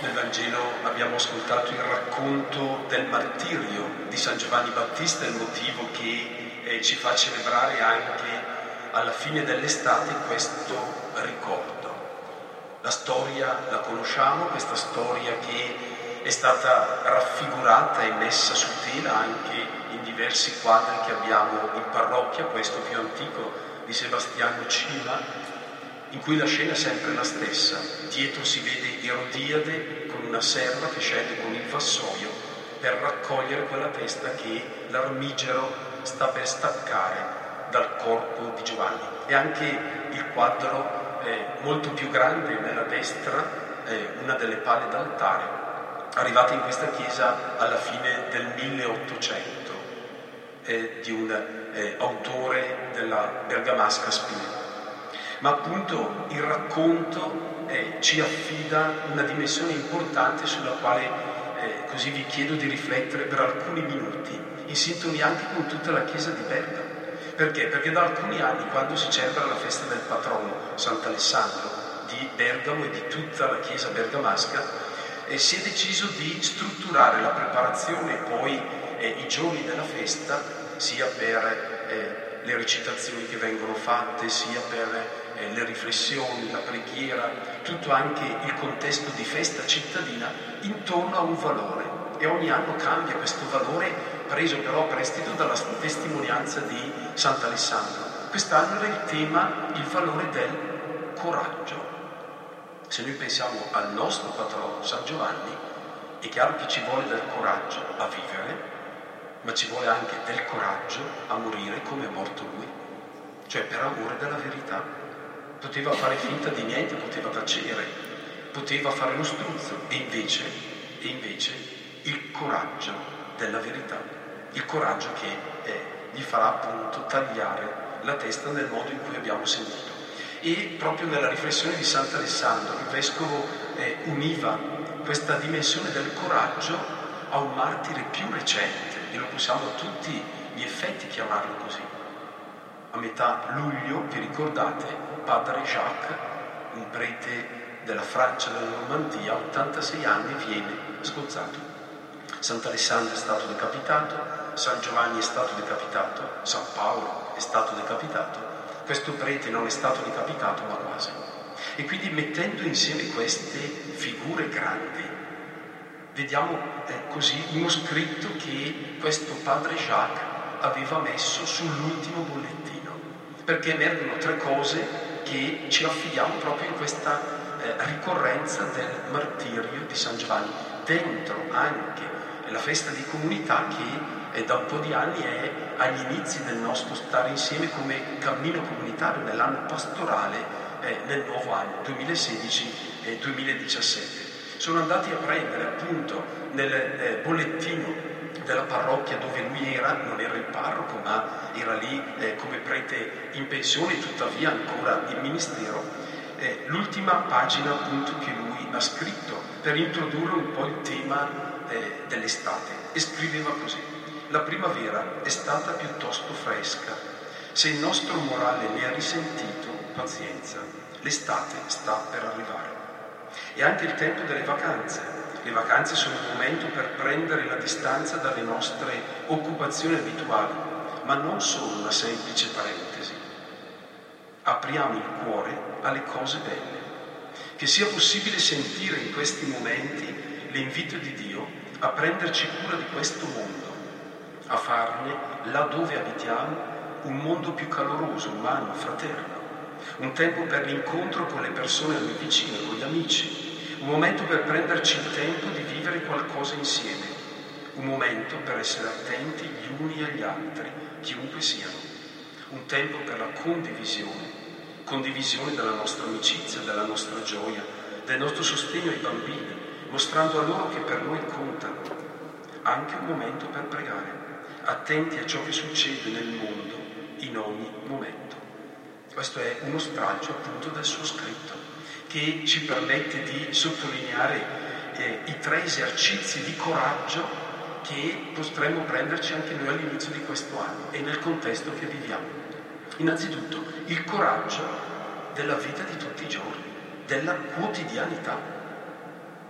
Nel Vangelo abbiamo ascoltato il racconto del martirio di San Giovanni Battista, il motivo che ci fa celebrare anche alla fine dell'estate questo ricordo. La storia la conosciamo, questa storia che è stata raffigurata e messa su tela anche in diversi quadri che abbiamo in parrocchia, questo più antico di Sebastiano Cima, in cui la scena è sempre la stessa. Dietro si vede Erodiade con una serva che scende con il vassoio per raccogliere quella testa che l'armigero sta per staccare dal corpo di Giovanni. E anche il quadro molto più grande nella destra, una delle pale d'altare, arrivata in questa chiesa alla fine del 1800, di un autore della bergamasca Spinelli. Ma appunto il racconto ci affida una dimensione importante sulla quale così vi chiedo di riflettere per alcuni minuti, in sintonia anche con tutta la chiesa di Bergamo. Perché? Perché da alcuni anni, quando si celebra la festa del patrono Sant'Alessandro di Bergamo e di tutta la chiesa bergamasca, si è deciso di strutturare la preparazione e poi i giorni della festa, sia per le recitazioni che vengono fatte, sia per le riflessioni, la preghiera, tutto anche il contesto di festa cittadina intorno a un valore, e ogni anno cambia questo valore, preso però a prestito dalla testimonianza di Sant'Alessandro. Quest'anno era il tema, il valore del coraggio. Se noi pensiamo al nostro patrono San Giovanni, è chiaro che ci vuole del coraggio a vivere, ma ci vuole anche del coraggio a morire come è morto lui, cioè per amore della verità. Poteva fare finta di niente, poteva tacere, poteva fare lo struzzo, e invece il coraggio della verità, il coraggio che gli farà appunto tagliare la testa nel modo in cui abbiamo sentito. E proprio nella riflessione di Sant'Alessandro il vescovo univa questa dimensione del coraggio a un martire più recente, e lo possiamo a tutti gli effetti chiamarlo così. A metà luglio, vi ricordate, padre Jacques, un prete della Francia, della Normandia, a 86 anni viene scozzato. Sant'Alessandro è stato decapitato, San Giovanni è stato decapitato, San Paolo è stato decapitato, questo prete non è stato decapitato ma quasi. E quindi, mettendo insieme queste figure grandi, vediamo così uno scritto che questo padre Jacques aveva messo sull'ultimo bollettino, perché emergono tre cose che ci affidiamo proprio in questa ricorrenza del martirio di San Giovanni, dentro anche la festa di comunità che da un po' di anni è agli inizi del nostro stare insieme come cammino comunitario nell'anno pastorale, nel nuovo anno 2016-2017. Sono andati a prendere appunto nel bollettino della parrocchia dove lui era, non era il parroco ma era lì come prete in pensione, tuttavia ancora in ministero, l'ultima pagina appunto che lui ha scritto per introdurre un po' il tema dell'estate, e scriveva così: la primavera è stata piuttosto fresca, se il nostro morale ne ha risentito, pazienza, l'estate sta per arrivare. E anche il tempo delle vacanze. Le vacanze sono un momento per prendere la distanza dalle nostre occupazioni abituali, ma non sono una semplice parentesi. Apriamo il cuore alle cose belle. Che sia possibile sentire in questi momenti l'invito di Dio a prenderci cura di questo mondo, a farne, là dove abitiamo, un mondo più caloroso, umano, fraterno. Un tempo per l'incontro con le persone a noi vicine, con gli amici. Un momento per prenderci il tempo di vivere qualcosa insieme, un momento per essere attenti gli uni agli altri, chiunque siano, un tempo per la condivisione della nostra amicizia, della nostra gioia, del nostro sostegno ai bambini, mostrando a loro che per noi contano, anche un momento per pregare, attenti a ciò che succede nel mondo in ogni momento. Questo è uno stralcio appunto del suo scritto, che ci permette di sottolineare i tre esercizi di coraggio che potremmo prenderci anche noi all'inizio di questo anno e nel contesto che viviamo. Innanzitutto, il coraggio della vita di tutti i giorni, della quotidianità.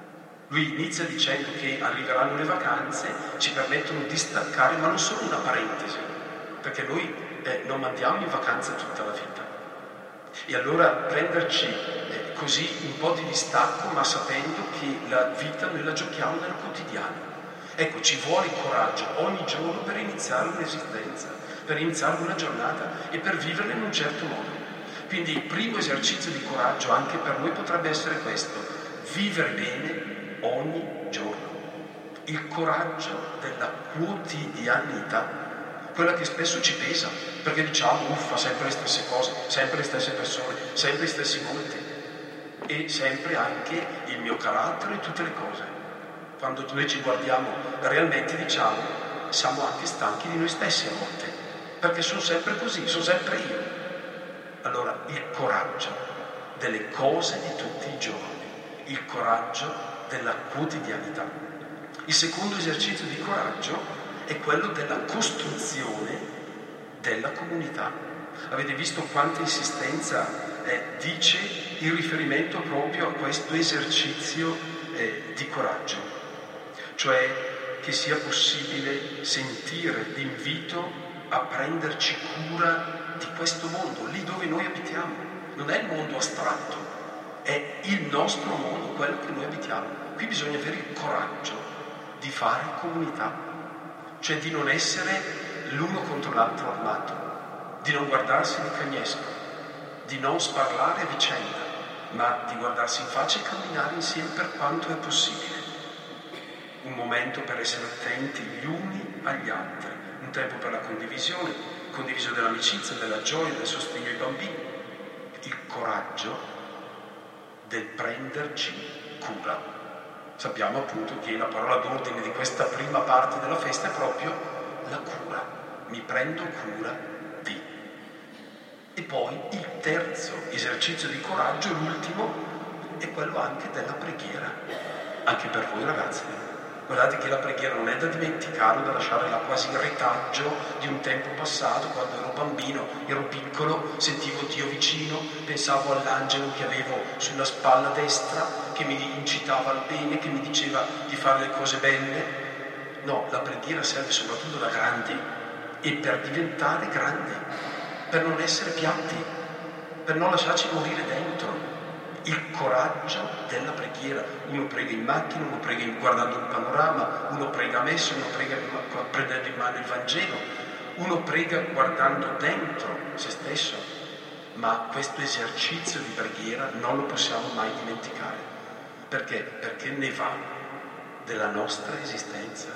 Lui inizia dicendo che arriveranno le vacanze, ci permettono di staccare, ma non solo una parentesi, perché noi non mandiamo in vacanza tutta la vita. E allora prenderci così un po' di distacco, ma sapendo che la vita noi la giochiamo nel quotidiano. Ecco, ci vuole coraggio ogni giorno per iniziare un'esistenza, per iniziare una giornata e per viverla in un certo modo. Quindi il primo esercizio di coraggio anche per noi potrebbe essere questo: vivere bene ogni giorno. Il coraggio della quotidianità, quella che spesso ci pesa, perché diciamo, uffa, sempre le stesse cose, sempre le stesse persone, sempre gli stessi volti e sempre anche il mio carattere e tutte le cose. Quando noi ci guardiamo realmente diciamo, siamo anche stanchi di noi stessi a volte, perché sono sempre così, sono sempre io. Allora, il coraggio delle cose di tutti i giorni, il coraggio della quotidianità. Il secondo esercizio di coraggio è quello della costruzione della comunità. Avete visto quanta insistenza dice il riferimento proprio a questo esercizio di coraggio, cioè che sia possibile sentire l'invito a prenderci cura di questo mondo, lì dove noi abitiamo. Non è il mondo astratto, è il nostro mondo, quello che noi abitiamo. Qui bisogna avere il coraggio di fare comunità, cioè di non essere l'uno contro l'altro armato, di non guardarsi di cagnesco, di non sparlare a vicenda, ma di guardarsi in faccia e camminare insieme per quanto è possibile. Un momento per essere attenti gli uni agli altri, un tempo per la condivisione dell'amicizia, della gioia, del sostegno ai bambini, il coraggio del prenderci cura. Sappiamo appunto che la parola d'ordine di questa prima parte della festa è proprio la cura. Mi prendo cura di. E poi il terzo esercizio di coraggio, l'ultimo, è quello anche della preghiera. Anche per voi ragazzi. Guardate che la preghiera non è da dimenticare, da lasciare là quasi il retaggio di un tempo passato. Quando ero bambino, ero piccolo, sentivo Dio vicino, pensavo all'angelo che avevo sulla spalla destra, che mi incitava al bene, che mi diceva di fare le cose belle. No, la preghiera serve soprattutto da grandi e per diventare grandi, per non essere piatti, per non lasciarci morire dentro. Il coraggio della preghiera. Uno prega in macchina, uno prega guardando un panorama, uno prega messo, uno prega prendendo in mano il Vangelo, uno prega guardando dentro se stesso. Ma questo esercizio di preghiera non lo possiamo mai dimenticare. Perché? Perché ne va della nostra esistenza.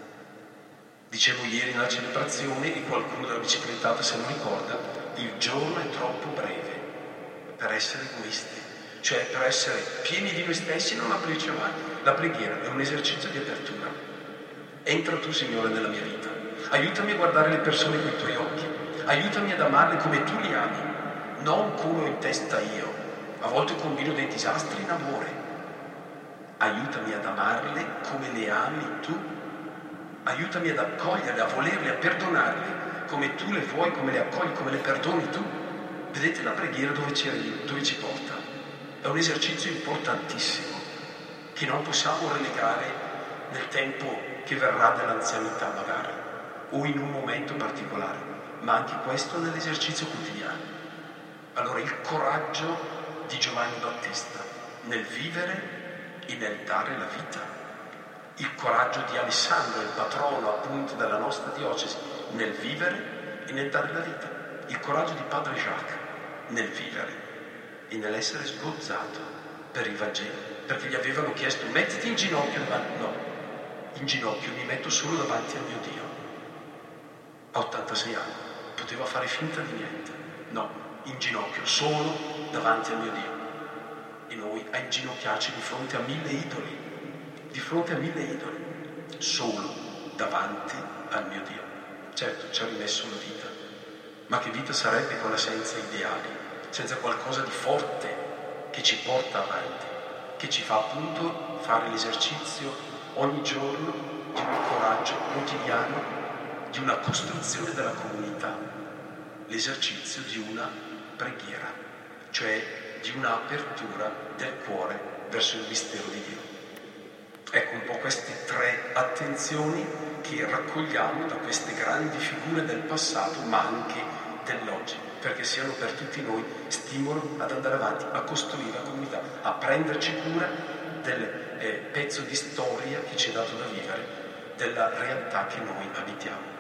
Dicevo ieri nella celebrazione, e qualcuno della biciclettata se lo ricorda, il giorno è troppo breve per essere egoisti. Cioè per essere pieni di noi stessi e non aprirci mai. La preghiera è un esercizio di apertura. Entra tu, Signore, nella mia vita. Aiutami a guardare le persone con i tuoi occhi. Aiutami ad amarle come tu li ami, non come ho in testa io. A volte combino dei disastri in amore. Aiutami ad amarle come le ami tu. Aiutami ad accoglierle, a volerle, a perdonarle come tu le vuoi, come le accogli, come le perdoni tu. Vedete la preghiera dove ci porta? È un esercizio importantissimo che non possiamo relegare nel tempo che verrà dell'anzianità magari o in un momento particolare, ma anche questo nell'esercizio quotidiano. Allora il coraggio di Giovanni Battista nel vivere e nel dare la vita, il coraggio di Alessandro, il patrono appunto della nostra diocesi, nel vivere e nel dare la vita, il coraggio di Padre Jacques nel vivere e nell'essere sgozzato per il Vangelo, perché gli avevano chiesto mettiti in ginocchio davanti. No, in ginocchio mi metto solo davanti al mio Dio. A 86 anni poteva fare finta di niente. No, in ginocchio solo davanti al mio Dio. E noi a inginocchiarci di fronte a 1000 idoli, di fronte a 1000 idoli, solo davanti al mio Dio. Certo, ci ha rimesso la vita, ma che vita sarebbe quella senza ideali, senza qualcosa di forte che ci porta avanti, che ci fa appunto fare l'esercizio ogni giorno di un coraggio quotidiano, di una costruzione della comunità, l'esercizio di una preghiera, cioè di un'apertura del cuore verso il mistero di Dio. Ecco un po' queste 3 attenzioni che raccogliamo da queste grandi figure del passato, ma anche dell'oggi, perché siano per tutti noi stimolo ad andare avanti, a costruire la comunità, a prenderci cura del pezzo di storia che ci è dato da vivere, della realtà che noi abitiamo.